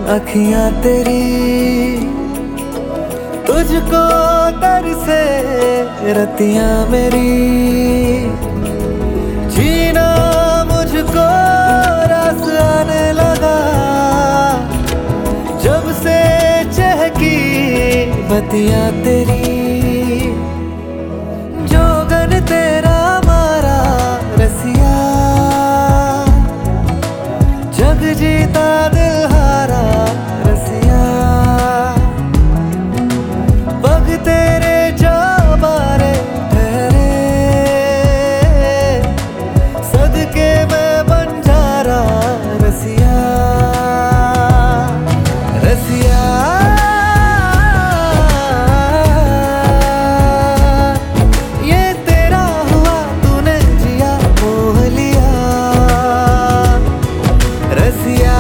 अखियां तेरी तुझको तरसे रतियां मेरी, जीना मुझको रास आने लगा जब से चहकी बतियां तेरी। जोगन तेरा मारा रसिया, जग जीता दिल हारा रसिया, पग तेरे जा बारे ठहरे, सदके मैं बंजारा रसिया, रसिया। ये तेरा हुआ तूने जिया मोह लिया रसिया,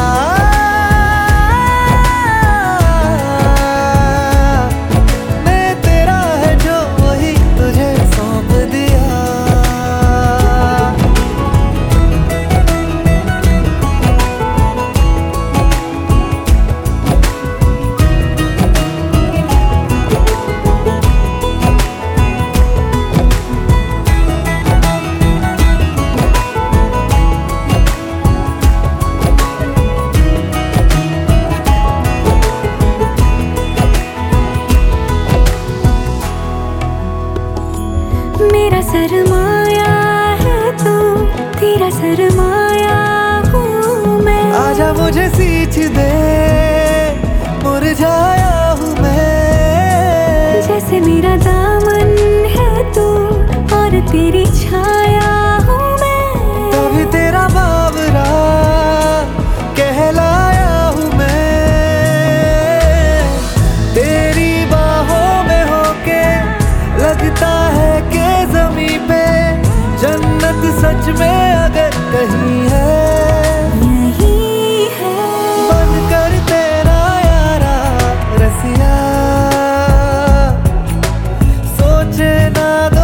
मैं तेरा है जो वही तुझे सौंप दिया। मेरा सरमाया है तू, तेरा सरमाया हूँ मैं। आजा मुझे सींच दे, मुरझाया हूँ मैं। जैसे मेरा दामन है तू और तेरी छाया हूँ मैं। तभी तेरा बावरा कहलाया हूँ मैं। तेरी बाहों में होके लगता है कि ज़मीं पे जन्नत सच में अगर कहीं है, यही है। बन कर तेरा यारा रसिया, सोचे ना